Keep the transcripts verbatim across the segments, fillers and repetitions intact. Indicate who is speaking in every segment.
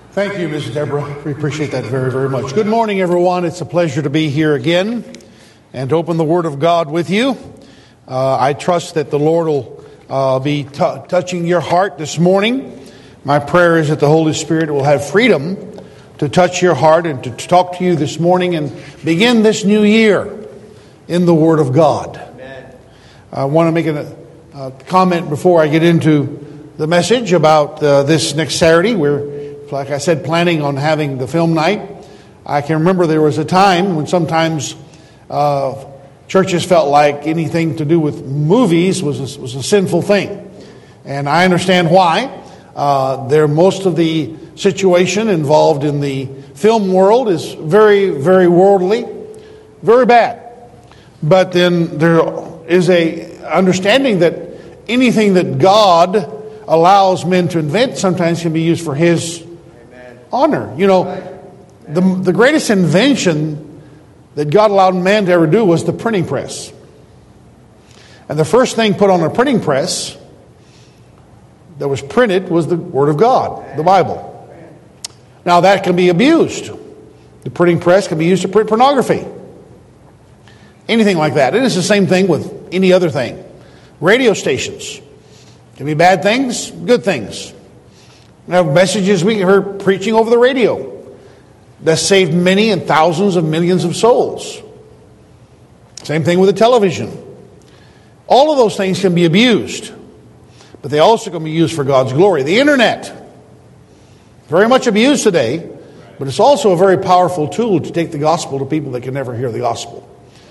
Speaker 1: Thank you, Miz Deborah. We appreciate that very, very much. Good morning, everyone. It's a pleasure to be here again and to open the Word of God with you. Uh, I trust that the Lord will uh, be t- touching your heart this morning. My prayer is that the Holy Spirit will have freedom to touch your heart and to talk to you this morning and begin this new year in the Word of God. Amen. I want to make a, a comment before I get into the message about uh, this next Saturday. We're, like I said, planning on having the film night. I can remember there was a time when sometimes uh, churches felt like anything to do with movies was a, was a sinful thing. And I understand why. Uh, there, most of the situation involved in the film world is very, very worldly, very bad. But then there is a understanding that anything that God allows men to invent sometimes can be used for His honor. You know, the the greatest invention that God allowed man to ever do was the printing press. And the first thing put on a printing press that was printed was the Word of God, the Bible. Now that can be abused. The printing press can be used to print pornography. Anything like that. It is the same thing with any other thing. Radio stations can be bad things, good things. We have messages we heard preaching over the radio that saved many and thousands of millions of souls. Same thing with the television. All of those things can be abused, but they also can be used for God's glory. The internet, very much abused today, but it's also a very powerful tool to take the gospel to people that can never hear the gospel.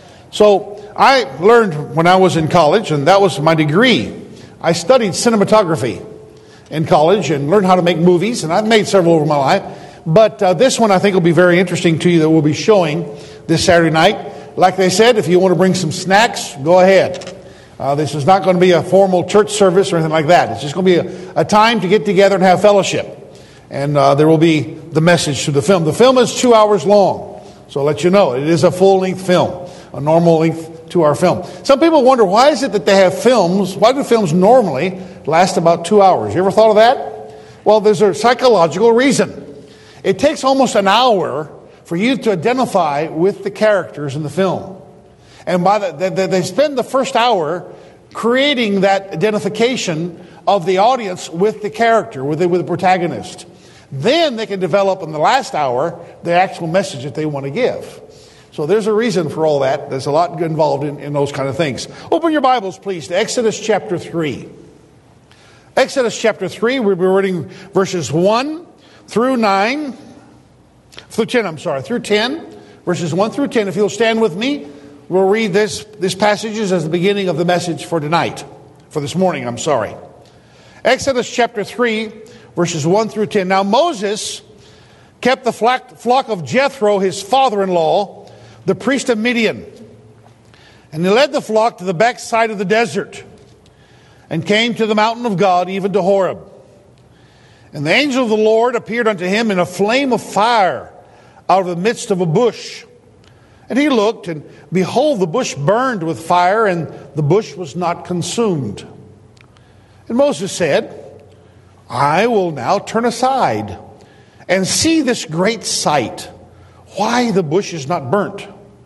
Speaker 1: So I learned when I was in college, and that was my degree. I studied cinematography in college and learned how to make movies, and I've made several over my life. But uh, this one I think will be very interesting to you that we'll be showing this Saturday night. Like they said, if you want to bring some snacks, go ahead. Uh, this is not going to be a formal church service or anything like that. It's just going to be a, a time to get together and have fellowship. And uh, there will be the message to the film. The film is two hours long, so I'll let you know. It is a full-length film, a normal length two-hour film. Some people wonder, why is it that they have films? Why do films normally last about two hours? You ever thought of that? Well, there's a psychological reason. It takes almost an hour for you to identify with the characters in the film. And by the, they, they spend the first hour creating that identification of the audience with the character, with the, with the protagonist. Then they can develop in the last hour the actual message that they want to give. So there's a reason for all that. There's a lot involved in, in those kind of things. Open your Bibles, please, to Exodus chapter three. Exodus chapter three, we'll be reading verses one through nine, through ten, I'm sorry, through ten, verses one through ten. If you'll stand with me, we'll read this, this passages as the beginning of the message for tonight, for this morning, I'm sorry. Exodus chapter three, verses one through ten. Now Moses kept the flock of Jethro, his father-in-law, the priest of Midian. And he led the flock to the backside of the desert and came to the mountain of God, even to Horeb. And the angel of the Lord appeared unto him in a flame of fire out of the midst of a bush. And he looked, and behold, the bush burned with fire, and the bush was not consumed. And Moses said, I will now turn aside and see this great sight, why the bush is not burnt.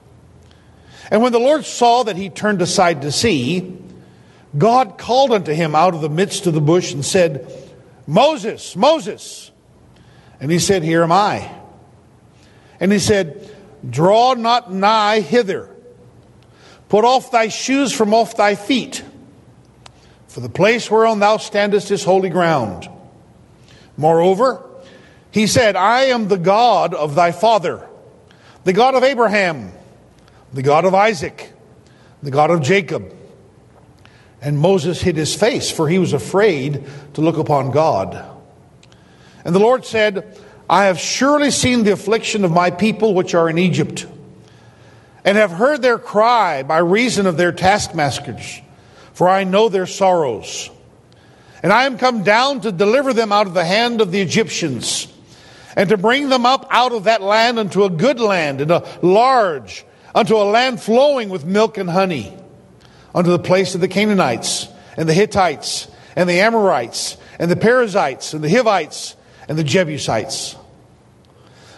Speaker 1: And when the Lord saw that he turned aside to see, God called unto him out of the midst of the bush and said, Moses, Moses. And he said, Here am I. And he said, Draw not nigh hither. Put off thy shoes from off thy feet. For the place whereon thou standest is holy ground. Moreover, he said, I am the God of thy father, the God of Abraham, the God of Isaac, the God of Jacob. And Moses hid his face, for he was afraid to look upon God. And the Lord said, I have surely seen the affliction of my people which are in Egypt, and have heard their cry by reason of their taskmasters, for I know their sorrows. And I am come down to deliver them out of the hand of the Egyptians, and to bring them up out of that land unto a good land, and a large, unto a land flowing with milk and honey, unto the place of the Canaanites, and the Hittites, and the Amorites, and the Perizzites, and the Hivites, and the Jebusites.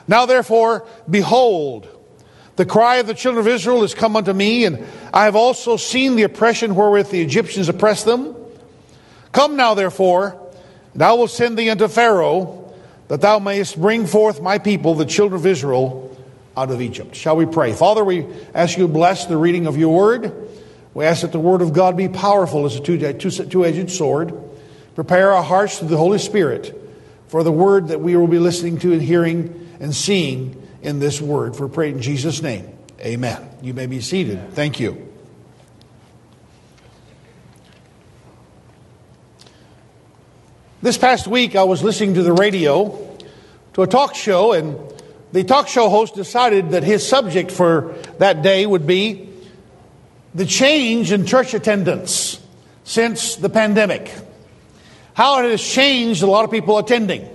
Speaker 1: Now therefore, behold, the cry of the children of Israel is come unto me, and I have also seen the oppression wherewith the Egyptians oppress them. Come now therefore, and I will send thee unto Pharaoh, that thou mayest bring forth my people, the children of Israel, out of Egypt. Shall we pray? Father, we ask you to bless the reading of your word. We ask that the word of God be powerful as a two-edged sword. Prepare our hearts through the Holy Spirit for the word that we will be listening to and hearing and seeing in this word. For pray in Jesus' name. Amen. You may be seated. Thank you. This past week I was listening to the radio to a talk show, and the talk show host decided that his subject for that day would be the change in church attendance since the pandemic. How it has changed a lot of people attending.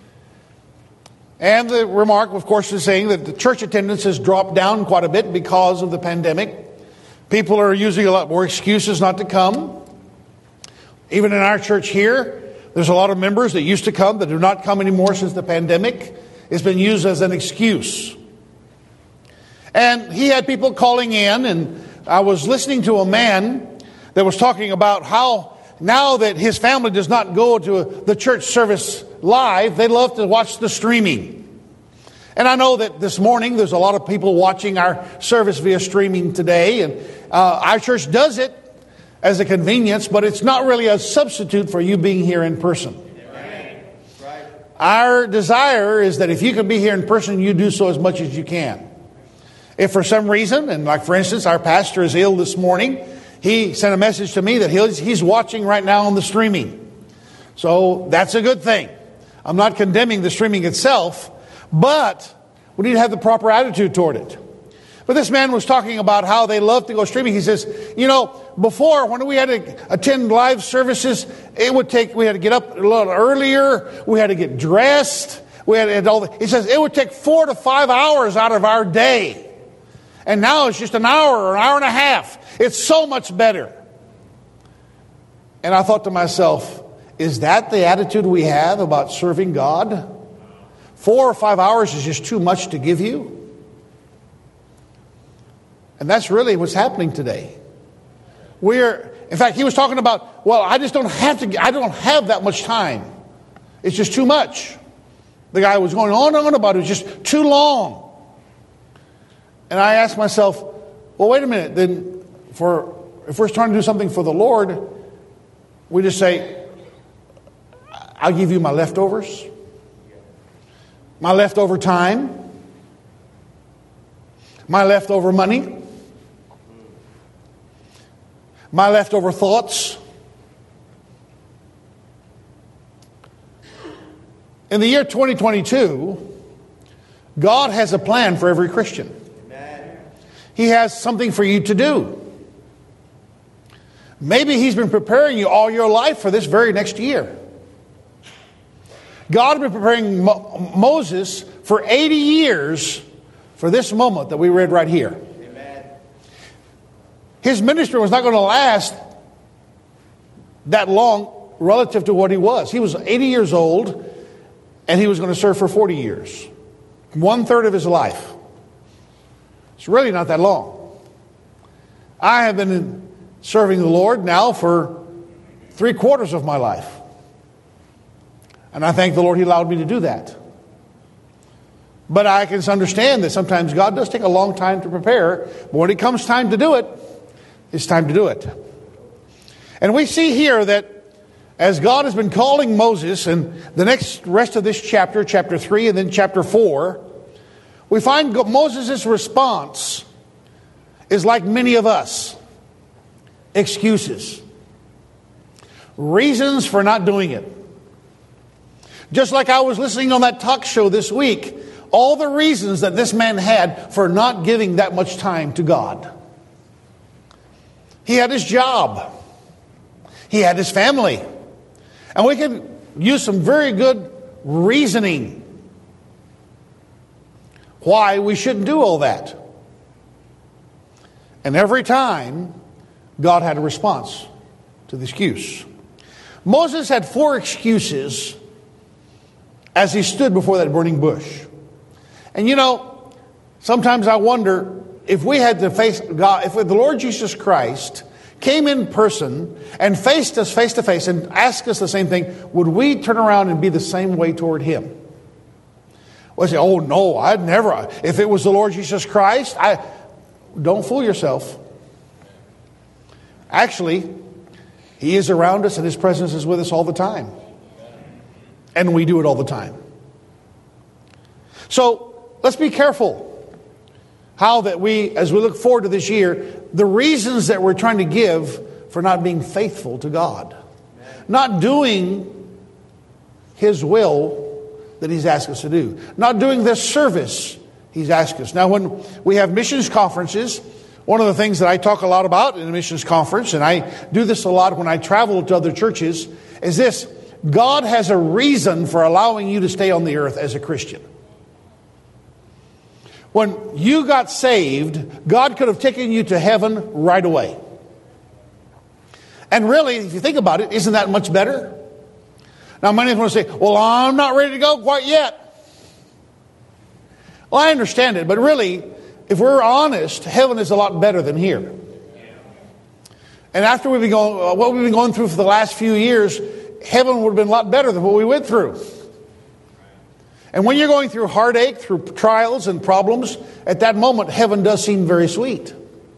Speaker 1: And the remark, of course, is saying that the church attendance has dropped down quite a bit because of the pandemic. People are using a lot more excuses not to come. Even in our church here, there's a lot of members that used to come that do not come anymore since the pandemic. It's been used as an excuse. And he had people calling in, and I was listening to a man that was talking about how now that his family does not go to the church service live, they love to watch the streaming. And I know that this morning there's a lot of people watching our service via streaming today, and uh, our church does it as a convenience, but it's not really a substitute for you being here in person. Right. Right. Our desire is that if you can be here in person, you do so as much as you can. If for some reason, and like for instance, our pastor is ill this morning, he sent a message to me that he's, he's watching right now on the streaming. So that's a good thing. I'm not condemning the streaming itself, but we need to have the proper attitude toward it. But this man was talking about how they love to go streaming. He says, you know, before when we had to attend live services, it would take, we had to get up a little earlier. We had to get dressed. We had, had all the, he says it would take four to five hours out of our day. And now it's just an hour or an hour and a half. It's so much better. And I thought to myself, is that the attitude we have about serving God? Four or five hours is just too much to give you? And that's really what's happening today. We're, in fact, he was talking about, well, I just don't have to, I don't have that much time. It's just too much. The guy was going on and on about it. It was just too long. And I asked myself, well, wait a minute. Then, for if we're trying to do something for the Lord, we just say, I'll give you my leftovers, my leftover time, my leftover money, my leftover thoughts. In the year twenty twenty-two, God has a plan for every Christian. He has something for you to do. Maybe He's been preparing you all your life for this very next year. God has been preparing Mo- Moses for eighty years for this moment that we read right here. Amen. His ministry was not going to last that long relative to what he was. He was eighty years old, and he was going to serve for forty years. One third of his life. It's really not that long. I have been serving the Lord now for three quarters of my life. And I thank the Lord He allowed me to do that. But I can understand that sometimes God does take a long time to prepare. But when it comes time to do it, it's time to do it. And we see here that as God has been calling Moses, and the next rest of this chapter, chapter three and then chapter four, we find Moses' response is like many of us. Excuses. Reasons for not doing it. Just like I was listening on that talk show this week, all the reasons that this man had for not giving that much time to God. He had his job. He had his family. And we can use some very good reasoning why we shouldn't do all that. And every time, God had a response to the excuse. Moses had four excuses as he stood before that burning bush. And you know, sometimes I wonder if we had to face God, if the Lord Jesus Christ came in person and faced us face to face and asked us the same thing, would we turn around and be the same way toward Him? Well, say, oh no, I'd never. If it was the Lord Jesus Christ, I don't fool yourself. Actually, He is around us and His presence is with us all the time. And we do it all the time. So let's be careful how that we, as we look forward to this year, the reasons that we're trying to give for not being faithful to God. Not doing His will that He's asked us to do. Not doing the service He's asked us. Now, when we have missions conferences, one of the things that I talk a lot about in a missions conference, and I do this a lot when I travel to other churches, is this: God has a reason for allowing you to stay on the earth as a Christian. When you got saved, God could have taken you to heaven right away. And really, if you think about it, isn't that much better? Now, many of them will say, well, I'm not ready to go quite yet. Well, I understand it, but really, if we're honest, heaven is a lot better than here. And after we've been going, what we've been going through for the last few years, heaven would have been a lot better than what we went through. And when you're going through heartache, through trials and problems, at that moment, heaven does seem very sweet.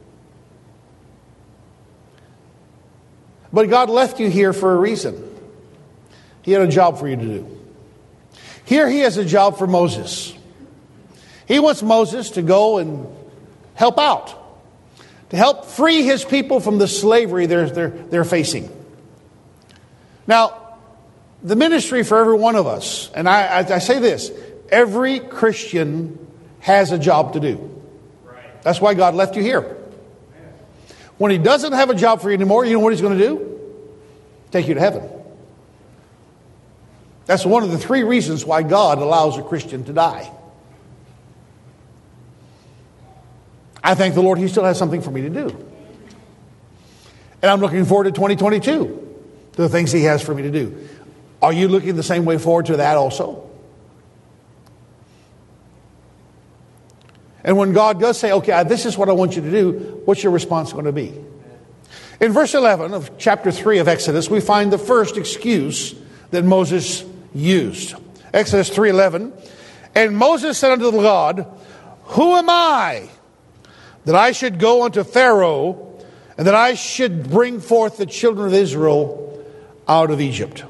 Speaker 1: But God left you here for a reason. He had a job for you to do. Here He has a job for Moses. He wants Moses to go and help out, to help free his people from the slavery they're, they're, they're facing. Now, the ministry for every one of us, and I, I, I say this, every Christian has a job to do. That's why God left you here. When He doesn't have a job for you anymore, you know what He's going to do? Take you to heaven. That's one of the three reasons why God allows a Christian to die. I thank the Lord He still has something for me to do. And I'm looking forward to twenty twenty-two, to the things He has for me to do. Are you looking the same way forward to that also? And when God does say, okay, this is what I want you to do, what's your response going to be? In verse eleven of chapter three of Exodus, we find the first excuse that Moses used. Exodus three eleven, and Moses said unto the God, who am I that I should go unto Pharaoh, and that I should bring forth the children of Israel out of Egypt?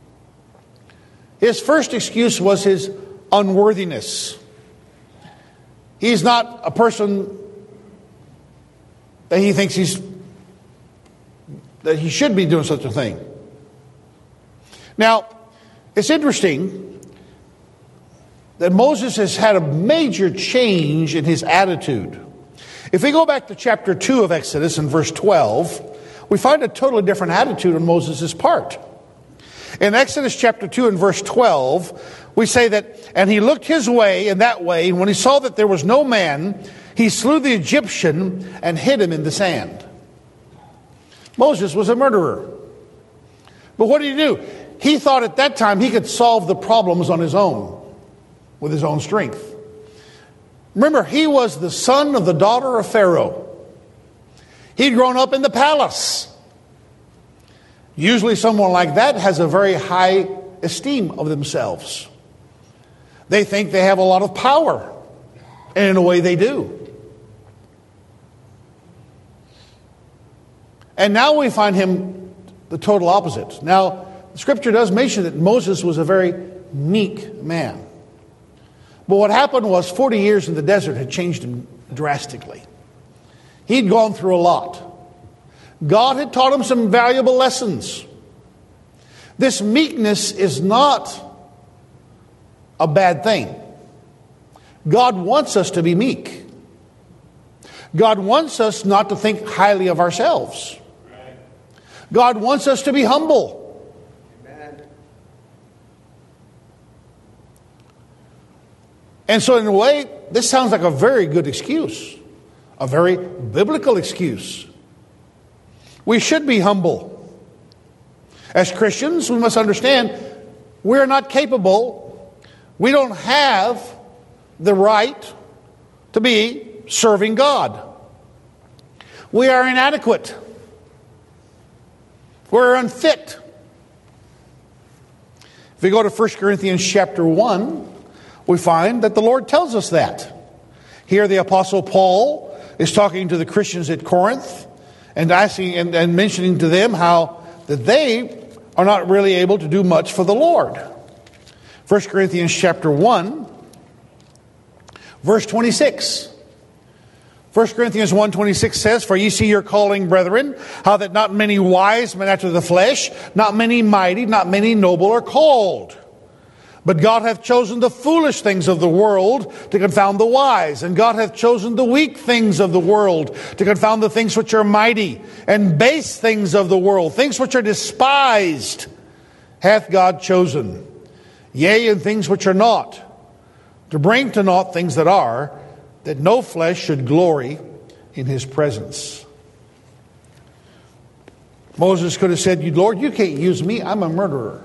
Speaker 1: His first excuse was his unworthiness. He's not a person that he thinks he's that he should be doing such a thing. Now, it's interesting that Moses has had a major change in his attitude. If we go back to chapter two of Exodus in verse twelve, we find a totally different attitude on Moses' part. In Exodus chapter two and verse twelve, we say that, and he looked his way and that way, and when he saw that there was no man, he slew the Egyptian and hid him in the sand. Moses was a murderer. But what did he do? He thought at that time he could solve the problems on his own, with his own strength. Remember, he was the son of the daughter of Pharaoh. He'd grown up in the palace. Usually someone like that has a very high esteem of themselves. They think they have a lot of power. And in a way they do. And now we find him the total opposite. Now, the Scripture does mention that Moses was a very meek man. But what happened was forty years in the desert had changed him drastically. He'd gone through a lot. God had taught him some valuable lessons. This meekness is not a bad thing. God wants us to be meek. God wants us not to think highly of ourselves. God wants us to be humble. Amen. And so in a way, this sounds like a very good excuse. A very biblical excuse. We should be humble. As Christians, we must understand we're not capable, we don't have the right to be serving God. We are inadequate. We're unfit. If we go to First Corinthians chapter one, we find that the Lord tells us that. Here the Apostle Paul is talking to the Christians at Corinth and asking and, and mentioning to them how that they are not really able to do much for the Lord. First Corinthians chapter one, verse twenty-six. First Corinthians one twenty-six says, "For ye see your calling, brethren, how that not many wise men after the flesh, not many mighty, not many noble are called. But God hath chosen the foolish things of the world to confound the wise. And God hath chosen the weak things of the world to confound the things which are mighty. And base things of the world, things which are despised, hath God chosen. Yea, and things which are not, to bring to naught things that are, that no flesh should glory in his presence." Moses could have said, "Lord, you can't use me. I'm a murderer."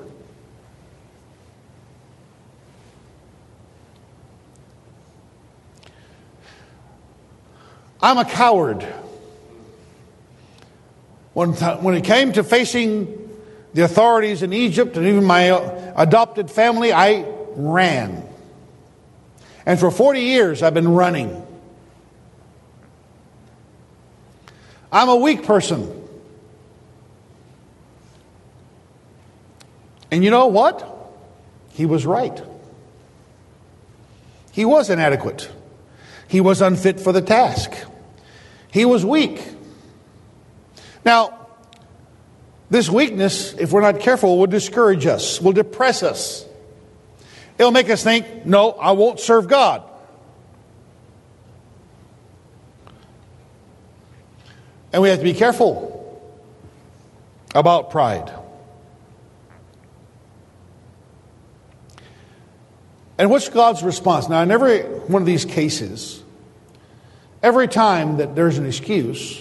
Speaker 1: I'm a coward. When, when it came to facing the authorities in Egypt and even my adopted family, I ran. And for forty years, I've been running. I'm a weak person. And you know what? He was right. He was inadequate. He was unfit for the task. He was weak. Now, this weakness, if we're not careful, will discourage us, will depress us. It'll make us think, no, I won't serve God. And we have to be careful about pride. And what's God's response? Now, in every one of these cases, every time that there's an excuse,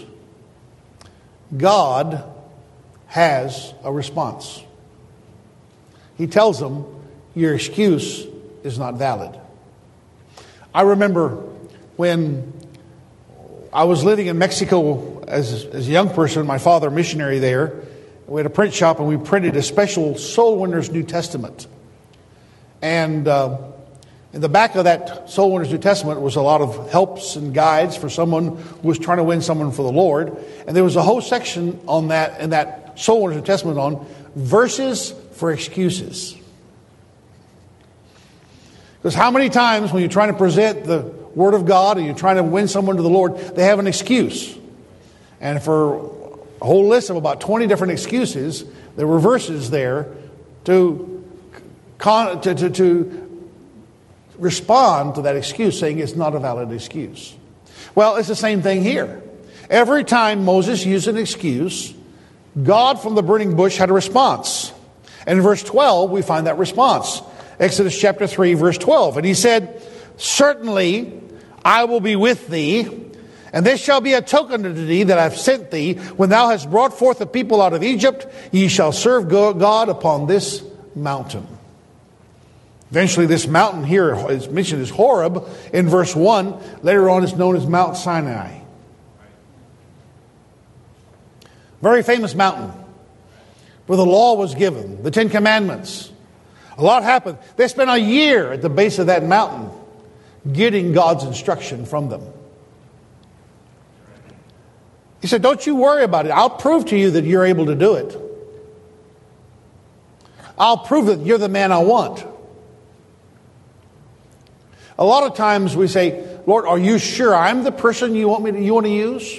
Speaker 1: God has a response. He tells them, your excuse is not valid. I remember when I was living in Mexico as, as a young person, my father, a missionary there. We had a print shop and we printed a special Soul Winners New Testament. And uh, in the back of that Soul Winners New Testament was a lot of helps and guides for someone who was trying to win someone for the Lord. And there was a whole section on that in that Soul Winners New Testament on verses for excuses. Because how many times when you're trying to present the Word of God and you're trying to win someone to the Lord, they have an excuse. And for a whole list of about twenty different excuses, there were verses there to, con- to, to, to respond to that excuse, saying it's not a valid excuse. Well, it's the same thing here. Every time Moses used an excuse, God from the burning bush had a response. And in verse twelve, we find that response. Exodus chapter three, verse twelve. And he said, "Certainly I will be with thee, and this shall be a token unto thee that I have sent thee. When thou hast brought forth the people out of Egypt, ye shall serve God upon this mountain." Eventually this mountain here is mentioned as Horeb in verse one. Later on it's known as Mount Sinai. Very famous mountain where the law was given, the Ten Commandments. A lot happened. They spent a year at the base of that mountain getting God's instruction from them. He said, don't you worry about it. I'll prove to you that you're able to do it. I'll prove that you're the man I want. A lot of times we say, Lord, are you sure I'm the person you want me to, you want to use?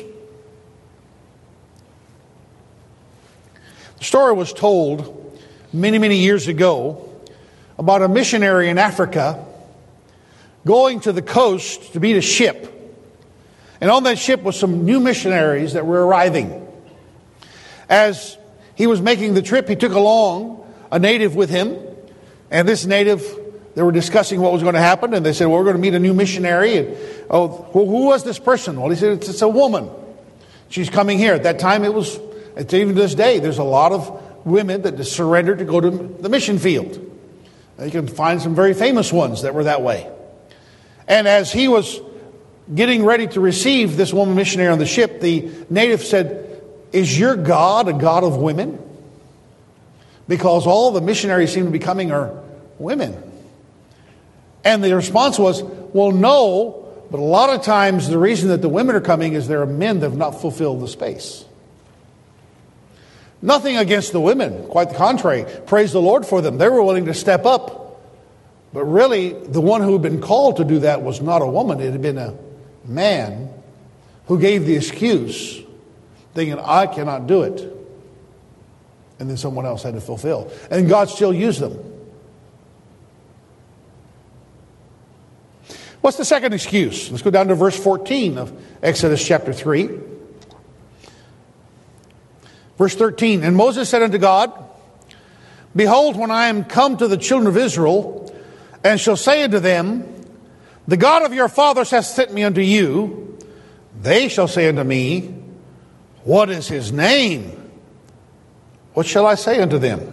Speaker 1: The story was told many, many years ago about a missionary in Africa going to the coast to meet a ship. And on that ship was some new missionaries that were arriving. As he was making the trip, he took along a native with him. And this native, they were discussing what was going to happen. And they said, well, we're going to meet a new missionary. And, oh, well, who was this person? Well, he said, it's, it's a woman. She's coming here. At that time, it was, it's even to this day, there's a lot of women that just surrendered to go to the mission field. You can find some very famous ones that were that way. And as he was getting ready to receive this woman missionary on the ship, the native said, "Is your God a God of women?" Because all the missionaries seem to be coming are women. And the response was, "Well, no, but a lot of times the reason that the women are coming is there are men that have not fulfilled the space." Nothing against the women, quite the contrary. Praise the Lord for them. They were willing to step up. But really, the one who had been called to do that was not a woman. It had been a man who gave the excuse, thinking, "I cannot do it." And then someone else had to fulfill. And God still used them. What's the second excuse? Let's go down to verse fourteen of Exodus chapter three. Verse thirteen, "And Moses said unto God, Behold, when I am come to the children of Israel, and shall say unto them, The God of your fathers hath sent me unto you, they shall say unto me, What is his name? What shall I say unto them?"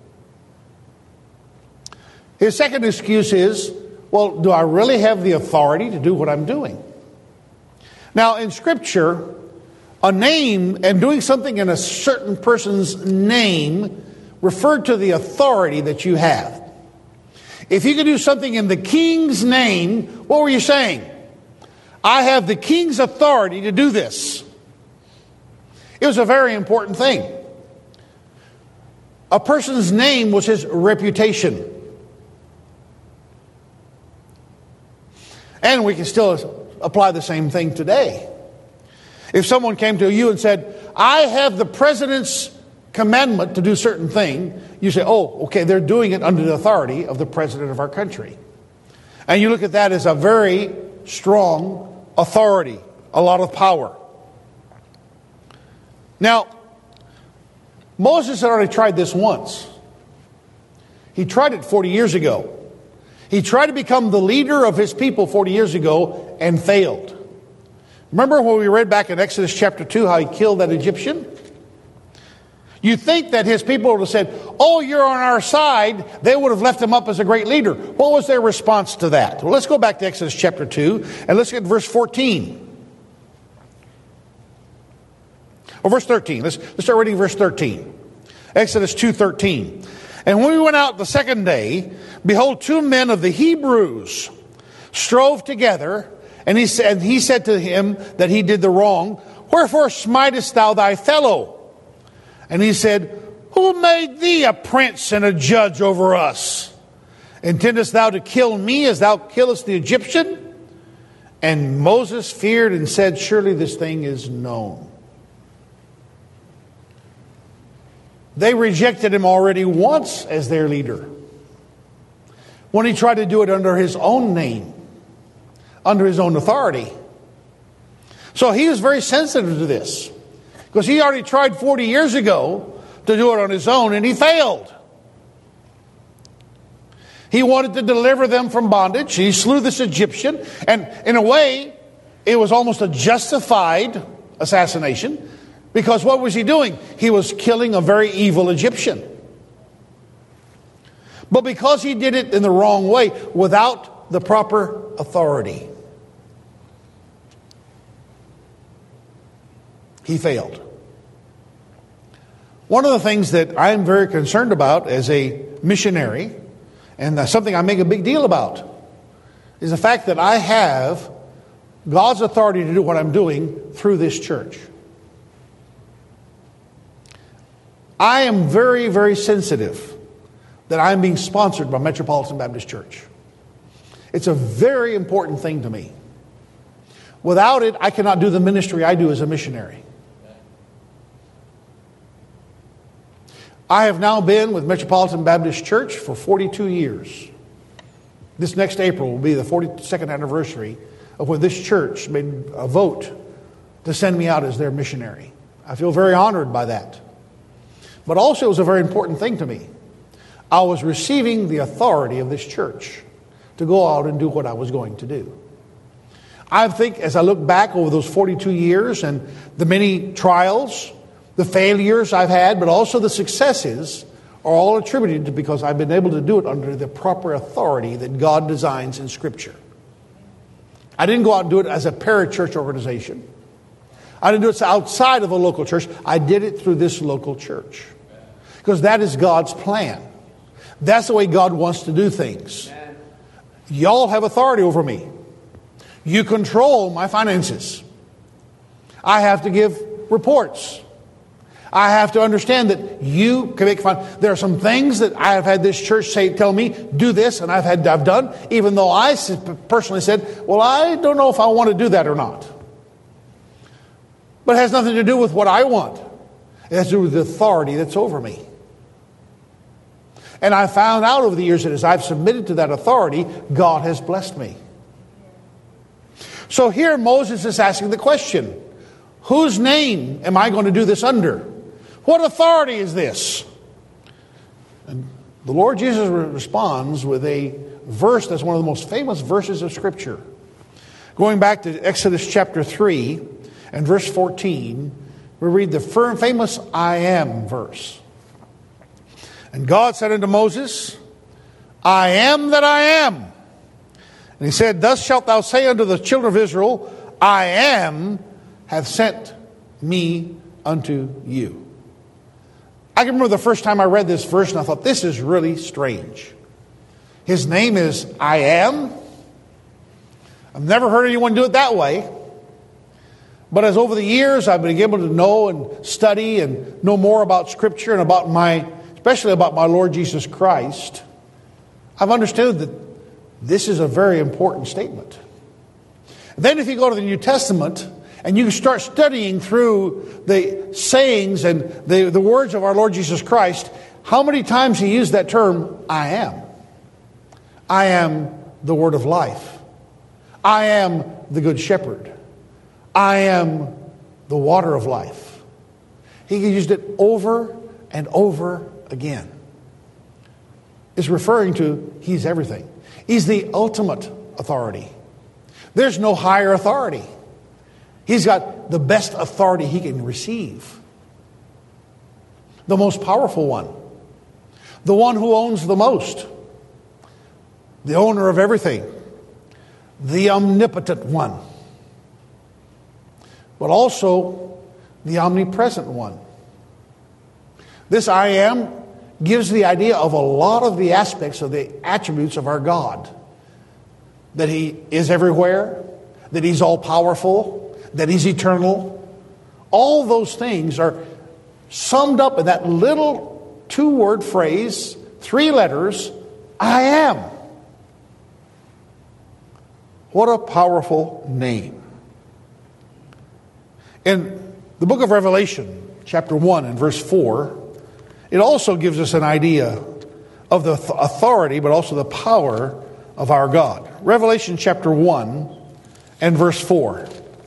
Speaker 1: His second excuse is, well, do I really have the authority to do what I'm doing? Now, in Scripture, a name and doing something in a certain person's name referred to the authority that you have. If you could do something in the king's name, what were you saying? I have the king's authority to do this. It was a very important thing. A person's name was his reputation. And we can still apply the same thing today. If someone came to you and said, "I have the president's commandment to do certain thing," you say, "Oh, okay, they're doing it under the authority of the president of our country." And you look at that as a very strong authority, a lot of power. Now, Moses had already tried this once. He tried it forty years ago. He tried to become the leader of his people forty years ago and failed. Remember when we read back in Exodus chapter two how he killed that Egyptian? You think that his people would have said, "Oh, you're on our side." They would have left him up as a great leader. What was their response to that? Well, let's go back to Exodus chapter two and let's get verse fourteen. Or verse thirteen. Let's, let's start reading verse thirteen. Exodus two thirteen. "And when we went out the second day, behold, two men of the Hebrews strove together, and he said, he said to him that he did the wrong, Wherefore smitest thou thy fellow? And he said, Who made thee a prince and a judge over us? Intendest thou to kill me as thou killest the Egyptian? And Moses feared and said, Surely this thing is known." They rejected him already once as their leader, when he tried to do it under his own name, under his own authority. So he was very sensitive to this, because he already tried forty years ago to do it on his own, and he failed. He wanted to deliver them from bondage. He slew this Egyptian, and in a way, it was almost a justified assassination, because what was he doing? He was killing a very evil Egyptian. But because he did it in the wrong way, without the proper authority, he failed. One of the things that I'm very concerned about as a missionary, and that's something I make a big deal about, is the fact that I have God's authority to do what I'm doing through this church. I am very, very sensitive that I'm being sponsored by Metropolitan Baptist Church. It's a very important thing to me. Without it, I cannot do the ministry I do as a missionary. I have now been with Metropolitan Baptist Church for forty-two years. This next April will be the forty-second anniversary of when this church made a vote to send me out as their missionary. I feel very honored by that. But also it was a very important thing to me. I was receiving the authority of this church to go out and do what I was going to do. I think as I look back over those forty-two years and the many trials, the failures I've had, but also the successes, are all attributed to because I've been able to do it under the proper authority that God designs in Scripture. I didn't go out and do it as a parachurch organization. I didn't do it outside of a local church. I did it through this local church. Because that is God's plan. That's the way God wants to do things. Y'all have authority over me. You control my finances. I have to give reports. I have to understand that you can make fun. There are some things that I have had this church say, tell me, do this, and I've had, I've done, even though I personally said, well, I don't know if I want to do that or not. But it has nothing to do with what I want. It has to do with the authority that's over me. And I found out over the years that as I've submitted to that authority, God has blessed me. So here Moses is asking the question, whose name am I going to do this under? What authority is this? And the Lord Jesus responds with a verse that's one of the most famous verses of Scripture. Going back to Exodus chapter three and verse fourteen, we read the famous I am verse. And God said unto Moses, I am that I am. And he said, thus shalt thou say unto the children of Israel, I am hath sent me unto you. I can remember the first time I read this verse and I thought, this is really strange. His name is I am. I've never heard anyone do it that way. But as over the years I've been able to know and study and know more about Scripture and about my, especially about my Lord Jesus Christ, I've understood that this is a very important statement. Then if you go to the New Testament and you start studying through the sayings and the, the words of our Lord Jesus Christ, how many times he used that term, I am. I am the word of life. I am the good shepherd. I am the water of life. He used it over and over again. It's referring to he's everything. He's the ultimate authority. There's no higher authority. He's got the best authority he can receive. The most powerful one. The one who owns the most. The owner of everything. The omnipotent one. But also the omnipresent one. This I am gives the idea of a lot of the aspects of the attributes of our God. That he is everywhere. That he's all powerful. That he's eternal. All those things are summed up in that little two-word phrase, three letters, I am. What a powerful name. In the book of Revelation, chapter one and verse four, it also gives us an idea of the authority, but also the power of our God. Revelation chapter one and verse four.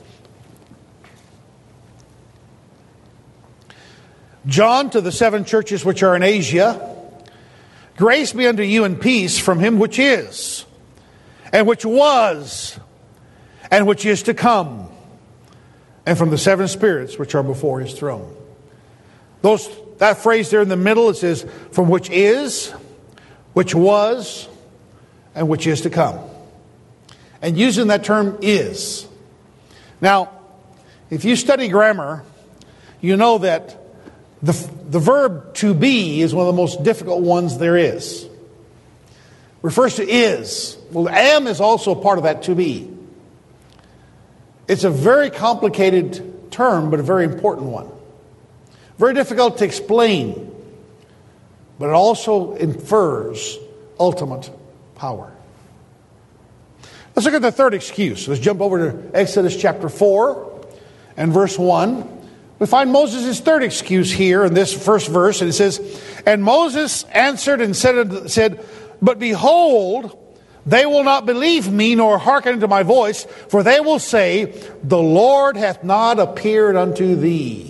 Speaker 1: John, to the seven churches which are in Asia, grace be unto you and peace from him which is, and which was, and which is to come, and from the seven spirits which are before his throne. Those that phrase there in the middle, it says, from which is, which was, and which is to come. And using that term is. Now, if you study grammar, you know that the, the verb to be is one of the most difficult ones there is. Refers to is. Well, am is also part of that to be. It's a very complicated term, but a very important one. Very difficult to explain, but it also infers ultimate power. Let's look at the third excuse. Let's jump over to Exodus chapter four and verse one. We find Moses' third excuse here in this first verse, and it says, and Moses answered and said, said, but behold, they will not believe me, nor hearken unto my voice, for they will say, the Lord hath not appeared unto thee.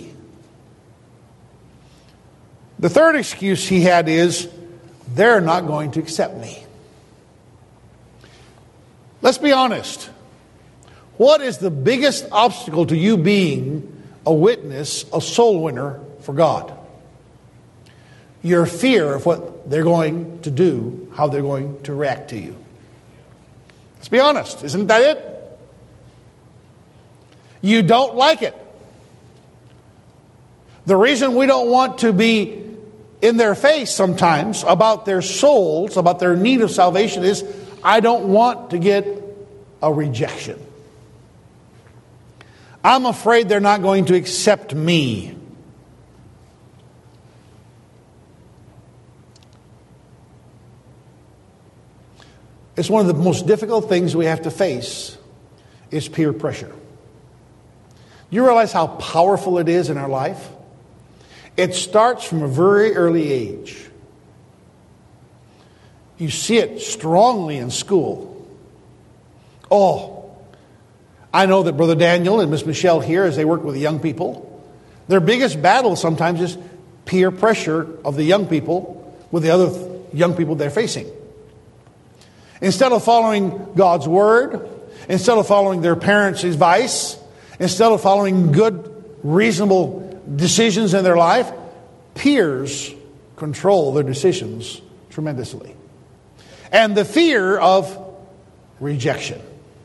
Speaker 1: The third excuse he had is, they're not going to accept me. Let's be honest. What is the biggest obstacle to you being a witness, a soul winner for God? Your fear of what they're going to do, how they're going to react to you. Let's be honest. Isn't that it? You don't like it. The reason we don't want to be in their face sometimes about their souls, about their need of salvation is, I don't want to get a rejection. I'm afraid they're not going to accept me. It's one of the most difficult things we have to face is peer pressure. You realize how powerful it is in our life? It starts from a very early age. You see it strongly in school. Oh, I know that Brother Daniel and Miss Michelle here, as they work with the young people, their biggest battle sometimes is peer pressure of the young people with the other young people they're facing. Instead of following God's word, instead of following their parents' advice, instead of following good, reasonable decisions in their life, peers control their decisions tremendously. And the fear of rejection.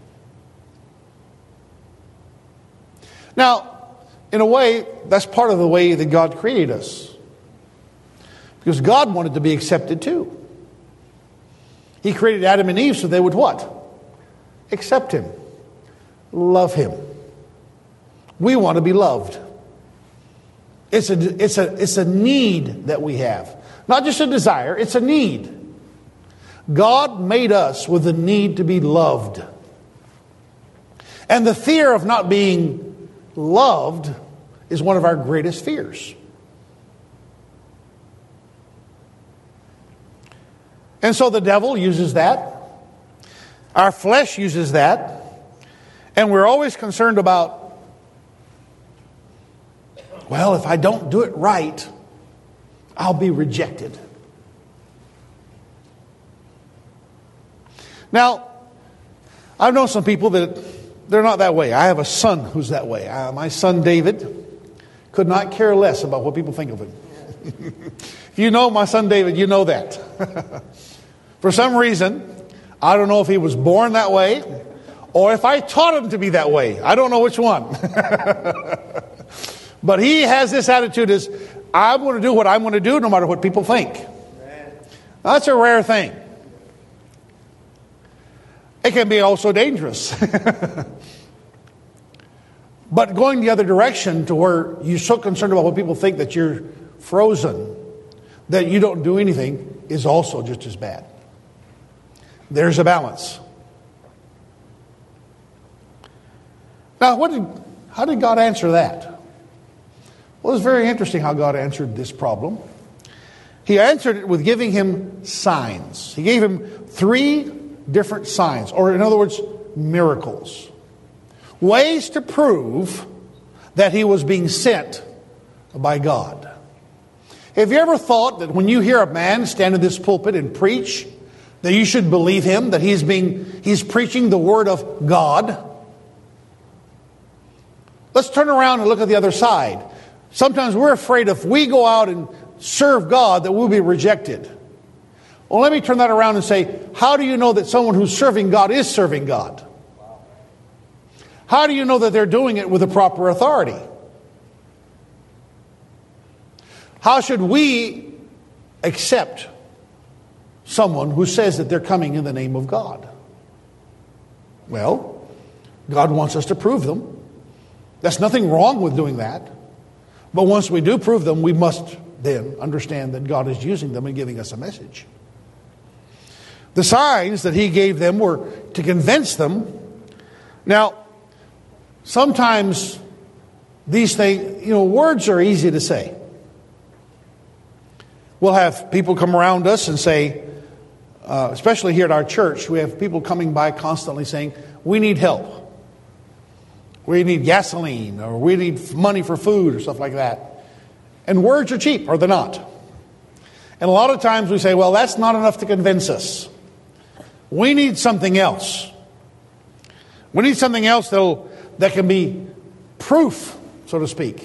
Speaker 1: Now, in a way, that's part of the way that God created us. Because God wanted to be accepted too. He created Adam and Eve so they would what? Accept Him. Love Him. We want to be loved. It's a, it's a, it's a need that we have. Not just a desire, it's a need. God made us with a need to be loved. And the fear of not being loved is one of our greatest fears. And so the devil uses that. Our flesh uses that. And we're always concerned about, well, if I don't do it right, I'll be rejected. Now, I've known some people that they're not that way. I have a son who's that way. Uh, my son David could not care less about what people think of him. If you know my son David, you know that. For some reason, I don't know if he was born that way or if I taught him to be that way. I don't know which one. But he has this attitude is, I'm going to do what I'm going to do no matter what people think. Now, that's a rare thing. It can be also dangerous. But going the other direction to where you're so concerned about what people think that you're frozen, that you don't do anything, is also just as bad. There's a balance. Now, what did, how did God answer that? Well, it's very interesting how God answered this problem. He answered it with giving him signs. He gave him three different signs, or in other words, miracles. Ways to prove that he was being sent by God. Have you ever thought that when you hear a man stand in this pulpit and preach, that you should believe him, that he's being he's preaching the word of God? Let's turn around and look at the other side. Sometimes we're afraid if we go out and serve God that we'll be rejected. Well, let me turn that around and say, how do you know that someone who's serving God is serving God? How do you know that they're doing it with the proper authority? How should we accept someone who says that they're coming in the name of God? Well, God wants us to prove them. There's nothing wrong with doing that. But once we do prove them, we must then understand that God is using them and giving us a message. The signs that he gave them were to convince them. Now, sometimes these things, you know, words are easy to say. We'll have people come around us and say, uh, especially here at our church, we have people coming by constantly saying, we need help. We need gasoline, or we need money for food, or stuff like that. And words are cheap, or they're not. And a lot of times we say, well, that's not enough to convince us. We need something else. We need something else that'll, that can be proof, so to speak.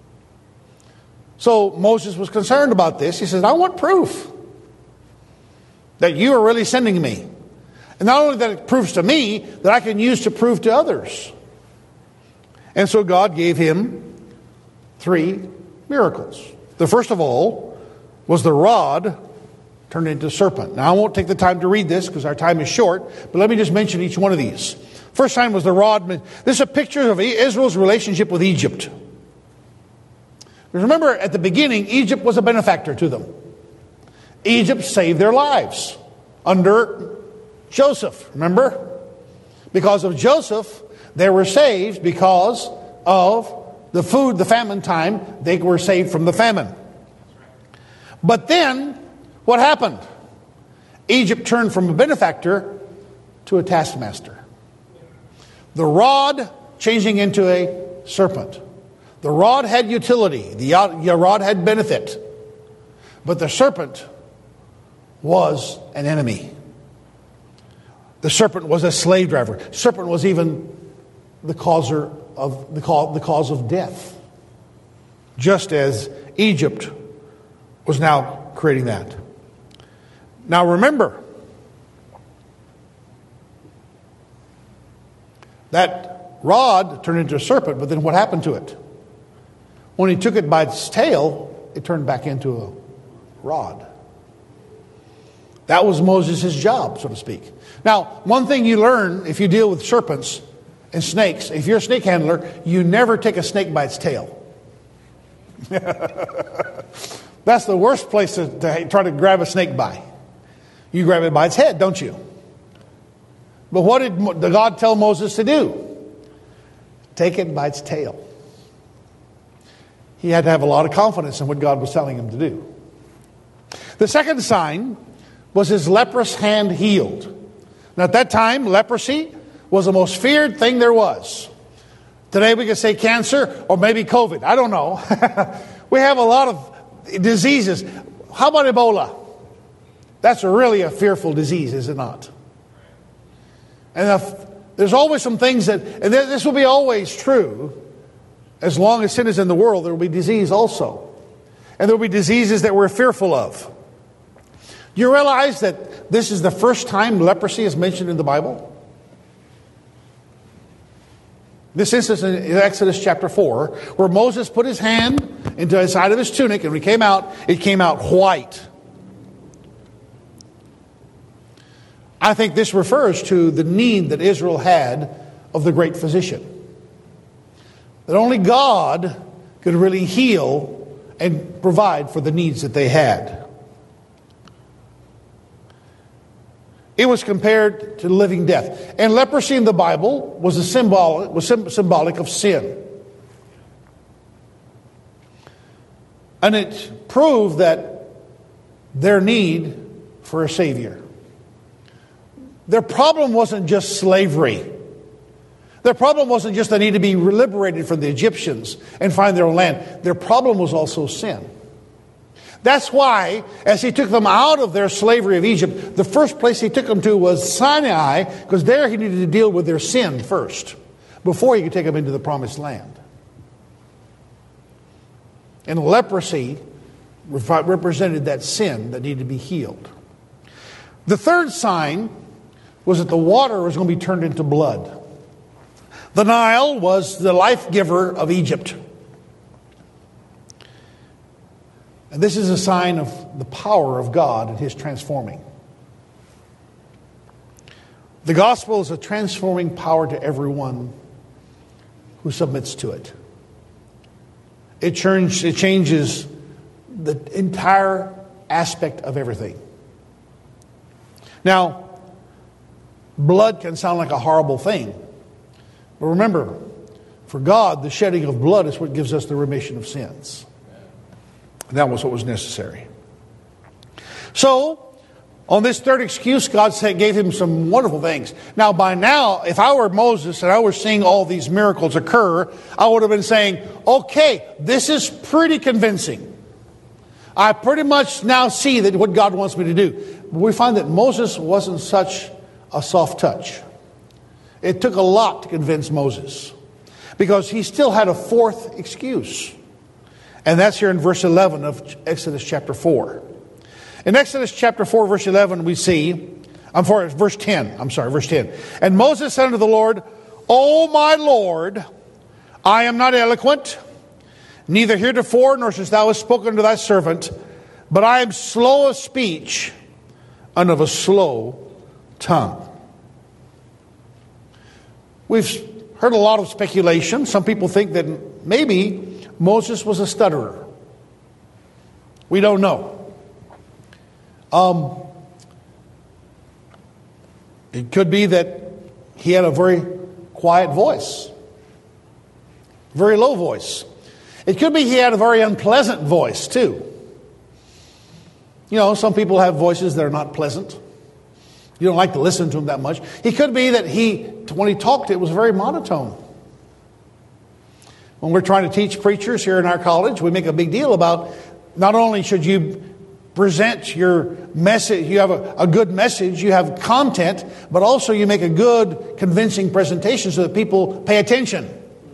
Speaker 1: So Moses was concerned about this. He says, I want proof that you are really sending me. And not only that it proves to me, that I can use to prove to others. And so God gave him three miracles. The first of all was the rod turned into a serpent. Now, I won't take the time to read this because our time is short, but let me just mention each one of these. First time was the rod. This is a picture of Israel's relationship with Egypt. Remember, at the beginning, Egypt was a benefactor to them. Egypt saved their lives under Joseph, remember? Because of Joseph, they were saved because of the food, the famine time. They were saved from the famine. But then, what happened? Egypt turned from a benefactor to a taskmaster. The rod changing into a serpent. The rod had utility. The rod had benefit. But the serpent was an enemy. The serpent was a slave driver. The serpent was even the causer of the cause, the cause of death. Just as Egypt was now creating that. Now remember, that rod turned into a serpent, but then what happened to it? When he took it by its tail, it turned back into a rod. That was Moses' job, so to speak. Now, one thing you learn if you deal with serpents and snakes, if you're a snake handler, you never take a snake by its tail. That's the worst place to, to try to grab a snake by. You grab it by its head, don't you? But what did God tell Moses to do? Take it by its tail. He had to have a lot of confidence in what God was telling him to do. The second sign was his leprous hand healed. Now at that time, leprosy was the most feared thing there was. Today we could say cancer or maybe COVID. I don't know. We have a lot of diseases. How about Ebola? That's really a fearful disease, is it not? And if, there's always some things that, and this will be always true, as long as sin is in the world, there will be disease also. And there will be diseases that we're fearful of. You realize that this is the first time leprosy is mentioned in the Bible? This instance in Exodus chapter four, where Moses put his hand into the side of his tunic and when it came out, it came out white. I think this refers to the need that Israel had of the great physician. That only God could really heal and provide for the needs that they had. It was compared to living death. And leprosy in the Bible was a symbol, was symbolic of sin. And it proved that their need for a Savior. Their problem wasn't just slavery. Their problem wasn't just they need to be liberated from the Egyptians and find their own land. Their problem was also sin. That's why, as he took them out of their slavery of Egypt, the first place he took them to was Sinai, because there he needed to deal with their sin first, before he could take them into the promised land. And leprosy represented that sin that needed to be healed. The third sign was that the water was going to be turned into blood. The Nile was the life giver of Egypt. And this is a sign of the power of God and His transforming. The gospel is a transforming power to everyone who submits to it. It changes, it changes the entire aspect of everything. Now, blood can sound like a horrible thing. But remember, for God, the shedding of blood is what gives us the remission of sins. And that was what was necessary. So, on this third excuse, God said, gave him some wonderful things. Now, by now, if I were Moses and I were seeing all these miracles occur, I would have been saying, okay, this is pretty convincing. I pretty much now see that what God wants me to do. But we find that Moses wasn't such a soft touch. It took a lot to convince Moses, because he still had a fourth excuse. And that's here in verse eleven of Exodus chapter four. In Exodus chapter four, verse eleven, we see, I'm sorry, verse ten, I'm sorry, verse ten. And Moses said unto the Lord, O my Lord, I am not eloquent, neither heretofore nor since thou hast spoken to thy servant, but I am slow of speech and of a slow tongue. We've heard a lot of speculation. Some people think that maybe Moses was a stutterer. We don't know. Um, it could be that he had a very quiet voice, very low voice. It could be he had a very unpleasant voice too. You know, some people have voices that are not pleasant. You don't like to listen to him that much. It could be that he, when he talked, it was very monotone. When we're trying to teach preachers here in our college, we make a big deal about not only should you present your message, you have a, a good message, you have content, but also you make a good, convincing presentation so that people pay attention.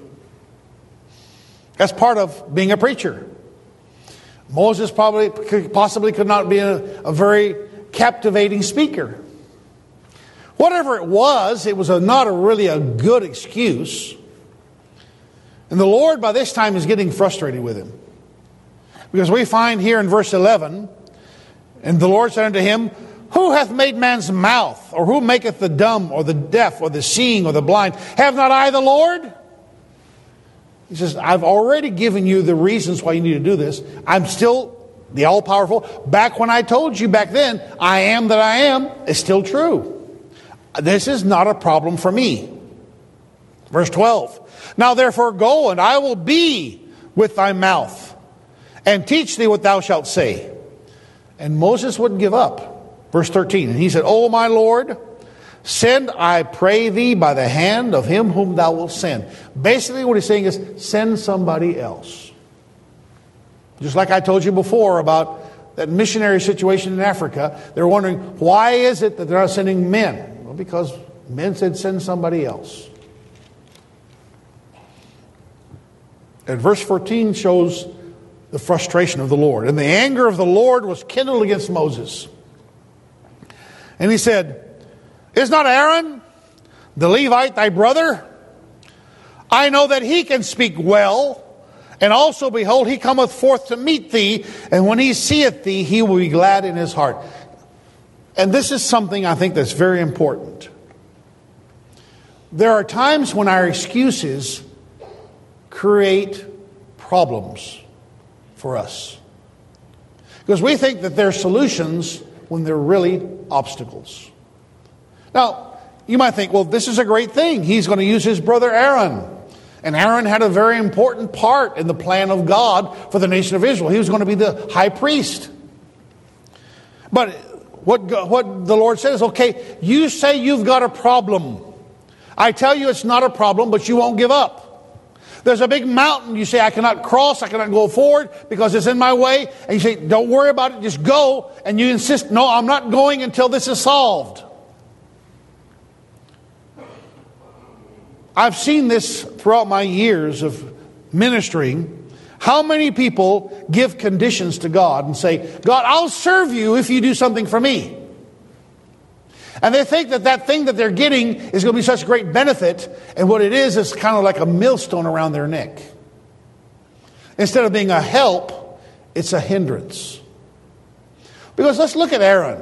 Speaker 1: That's part of being a preacher. Moses probably, possibly could not be a, a very captivating speaker. Whatever it was, it was a, not a really a good excuse. And the Lord by this time is getting frustrated with him. Because we find here in verse eleven, and the Lord said unto him, who hath made man's mouth? Or who maketh the dumb or the deaf or the seeing or the blind? Have not I the Lord? He says, I've already given you the reasons why you need to do this. I'm still the all-powerful. Back when I told you back then, I am that I am, is still true. This is not a problem for me. Verse twelve. Now therefore go, and I will be with thy mouth, and teach thee what thou shalt say. And Moses wouldn't give up. Verse thirteen. And he said, O my Lord, send, I pray thee, by the hand of him whom thou wilt send. Basically what he's saying is, send somebody else. Just like I told you before about that missionary situation in Africa. They're wondering, why is it that they're not sending men? Well, because men said, send somebody else. And verse fourteen shows the frustration of the Lord. And the anger of the Lord was kindled against Moses. And he said, is not Aaron, the Levite, thy brother? I know that he can speak well. And also, behold, he cometh forth to meet thee. And when he seeth thee, he will be glad in his heart. And this is something I think that's very important. There are times when our excuses create problems for us. Because we think that they're solutions when they're really obstacles. Now, you might think, well, this is a great thing. He's going to use his brother Aaron. And Aaron had a very important part in the plan of God for the nation of Israel. He was going to be the high priest. But what, what the Lord says, okay, you say you've got a problem. I tell you it's not a problem, but you won't give up. There's a big mountain you say, I cannot cross, I cannot go forward because it's in my way. And you say, don't worry about it, just go. And you insist, no, I'm not going until this is solved. I've seen this throughout my years of ministering. How many people give conditions to God and say, God, I'll serve you if you do something for me. And they think that that thing that they're getting is going to be such great benefit. And what it is, is kind of like a millstone around their neck. Instead of being a help, it's a hindrance. Because let's look at Aaron.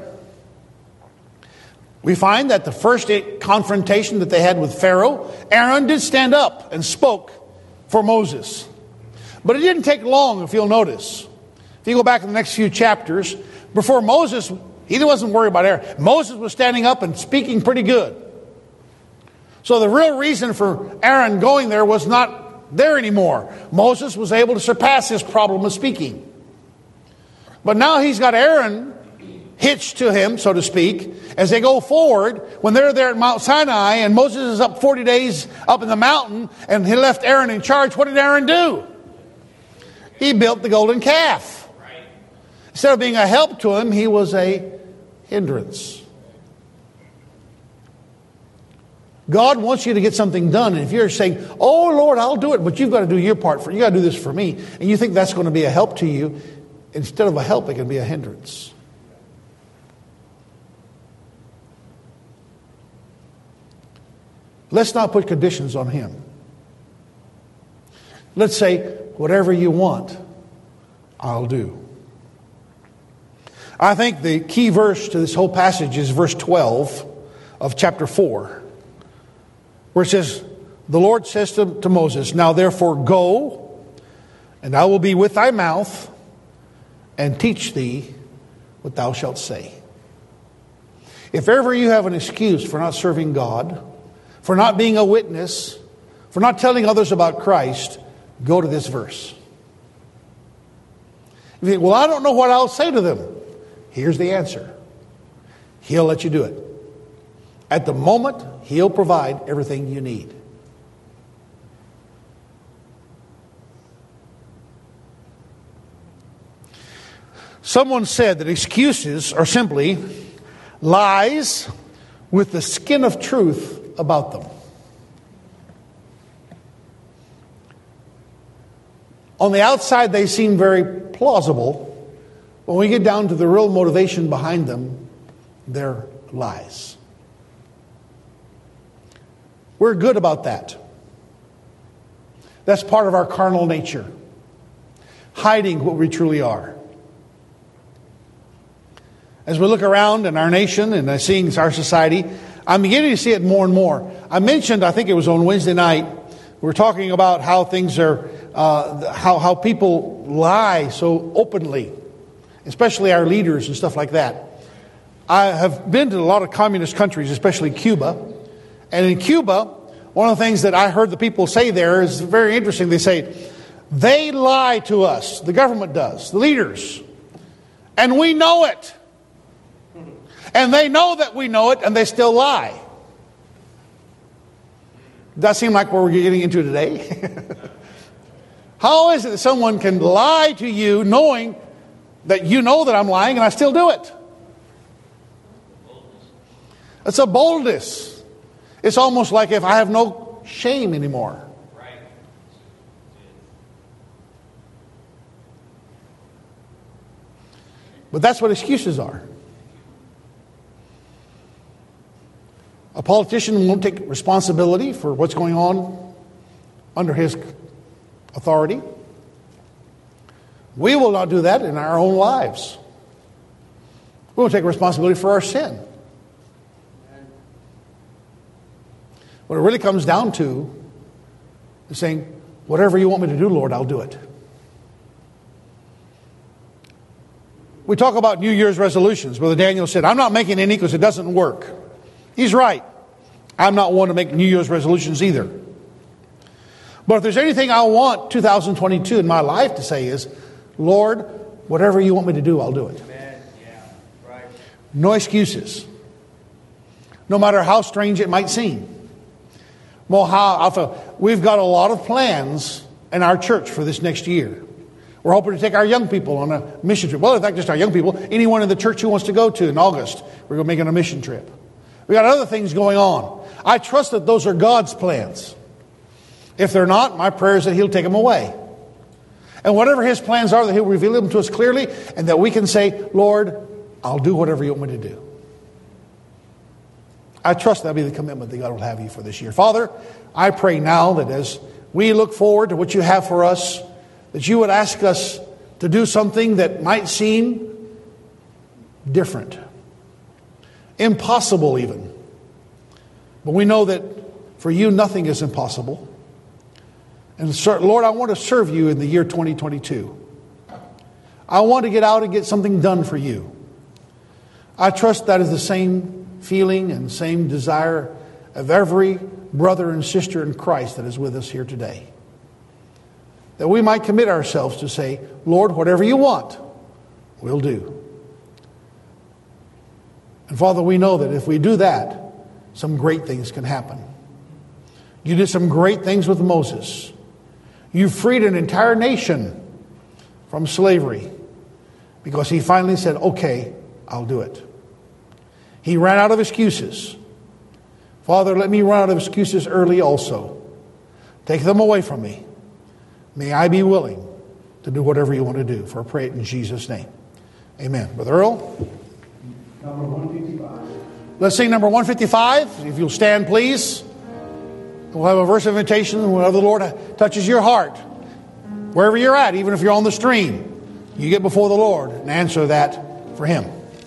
Speaker 1: We find that the first confrontation that they had with Pharaoh, Aaron did stand up and spoke for Moses. But it didn't take long, if you'll notice. If you go back in the next few chapters, before Moses, he wasn't worried about Aaron. Moses was standing up and speaking pretty good. So the real reason for Aaron going there was not there anymore. Moses was able to surpass his problem of speaking. But now he's got Aaron hitched to him, so to speak, as they go forward. When they're there at Mount Sinai and Moses is up forty days up in the mountain and he left Aaron in charge, what did Aaron do? He built the golden calf. Instead of being a help to him, he was a hindrance. God wants you to get something done. And if you're saying, oh Lord, I'll do it, but you've got to do your part for you got to do this for me, and you think that's going to be a help to you, instead of a help, it can be a hindrance. Let's not put conditions on him. Let's say, whatever you want, I'll do. I think the key verse to this whole passage is verse twelve of chapter four, where it says, the Lord says to, to Moses, now therefore go, and I will be with thy mouth, and teach thee what thou shalt say. If ever you have an excuse for not serving God, for not being a witness, for not telling others about Christ, go to this verse. You think, well, I don't know what I'll say to them. Here's the answer. He'll let you do it. At the moment, He'll provide everything you need. Someone said that excuses are simply lies with the skin of truth about them. On the outside, they seem very plausible. When we get down to the real motivation behind them, they're lies. We're good about that. That's part of our carnal nature. Hiding what we truly are. As we look around in our nation and seeing our society, I'm beginning to see it more and more. I mentioned, I think it was on Wednesday night, we were talking about how things are, uh, how, how people lie so openly, especially our leaders and stuff like that. I have been to a lot of communist countries, especially Cuba. And in Cuba, one of the things that I heard the people say there is very interesting. They say, they lie to us, the government does, the leaders, and we know it. And they know that we know it, and they still lie. Does that seem like what we're getting into today? How is it that someone can lie to you knowing that you know that I'm lying and I still do it? It's a boldness. It's almost like if I have no shame anymore.
Speaker 2: Right.
Speaker 1: But that's what excuses are. A politician won't take responsibility for what's going on under his authority. We will not do that in our own lives. We will take responsibility for our sin. What it really comes down to is saying, whatever you want me to do, Lord, I'll do it. We talk about New Year's resolutions. Brother Daniel said, I'm not making any because it doesn't work. He's right. I'm not one to make New Year's resolutions either. But if there's anything I want two thousand twenty-two in my life to say is, Lord, whatever you want me to do, I'll do it.
Speaker 2: Amen. Yeah. Right.
Speaker 1: No excuses. No matter how strange it might seem. Well, how, we've got a lot of plans in our church for this next year. We're hoping to take our young people on a mission trip. Well, in fact, just our young people. Anyone in the church who wants to go to in August, we're going to make it a mission trip. We got other things going on. I trust that those are God's plans. If they're not, my prayer is that He'll take them away. And whatever His plans are, that He'll reveal them to us clearly, and that we can say, Lord, I'll do whatever you want me to do. I trust that'll be the commitment that God will have you for this year. Father, I pray now that as we look forward to what you have for us, that you would ask us to do something that might seem different. Impossible even. But we know that for you nothing is impossible. And Lord, I want to serve you in the year twenty twenty-two. I want to get out and get something done for you. I trust that is the same feeling and same desire of every brother and sister in Christ that is with us here today. That we might commit ourselves to say, Lord, whatever you want, we'll do. And Father, we know that if we do that, some great things can happen. You did some great things with Moses. You freed an entire nation from slavery because he finally said, okay, I'll do it. He ran out of excuses. Father, let me run out of excuses early also. Take them away from me. May I be willing to do whatever you want to do. For I pray it in Jesus' name. Amen. Brother Earl?
Speaker 3: Number one fifty-five.
Speaker 1: Let's sing number one fifty-five. If you'll stand, please. We'll have a verse of invitation whenever the Lord touches your heart. wherever you're at, even if you're on the stream, you get before the Lord and answer that for Him.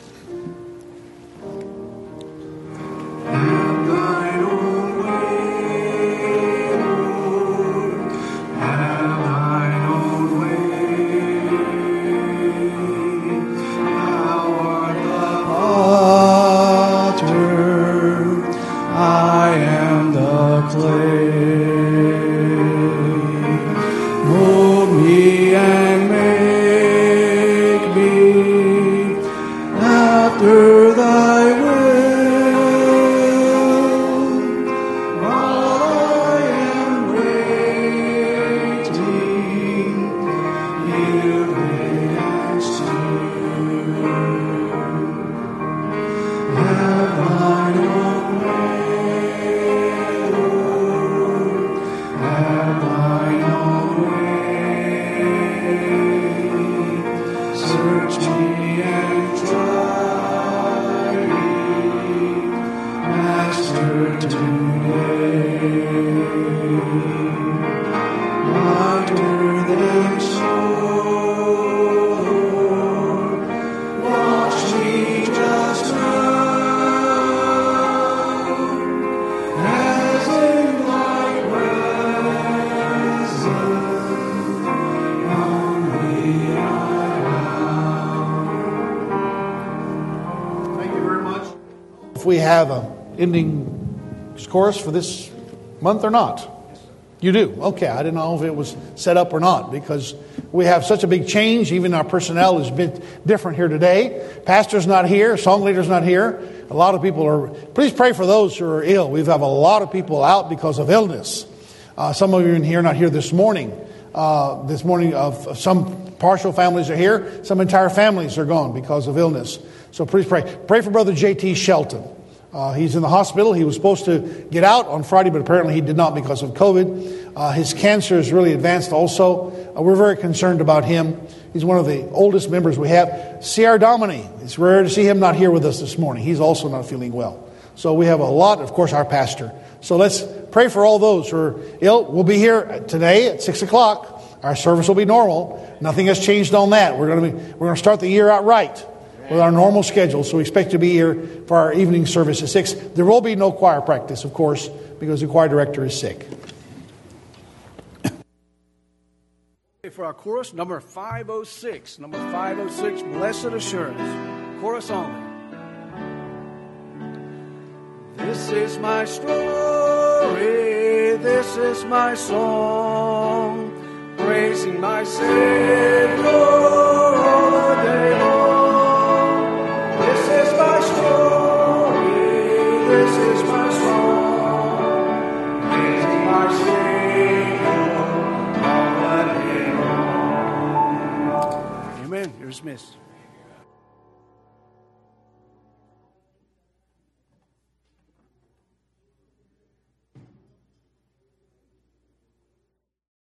Speaker 1: We have an ending chorus for this month or not? You do? Okay, I didn't know if it was set up or not, because we have such a big change. Even our personnel is a bit different here today. Pastor's not here. Song leader's not here. A lot of people are... Please pray for those who are ill. We have a lot of people out because of illness. Uh, some of you in here not here this morning. Uh, this morning, of uh, some partial families are here. Some entire families are gone because of illness. So please pray. Pray for Brother J T Shelton. Uh, he's in the hospital. He was supposed to get out on Friday, but apparently he did not because of COVID. Uh, his cancer is really advanced also. Uh, we're very concerned about him. He's one of the oldest members we have. C R Domini. It's rare to see him not here with us this morning. He's also not feeling well. So we have a lot, of course, our pastor. So let's pray for all those who are ill. We'll be here today at six o'clock. Our service will be normal. Nothing has changed on that. We're going to be, we're going to start the year out right with our normal schedule. So we expect to be here for our evening service at six. There will be no choir practice, of course, because the choir director is sick.
Speaker 3: For our chorus, number five oh six. Number five oh six, Blessed Assurance. Chorus only. This is my story, this is my song, praising my Savior all day long. This is my story, this is my song, praising my Savior all day long. Amen. You're dismissed.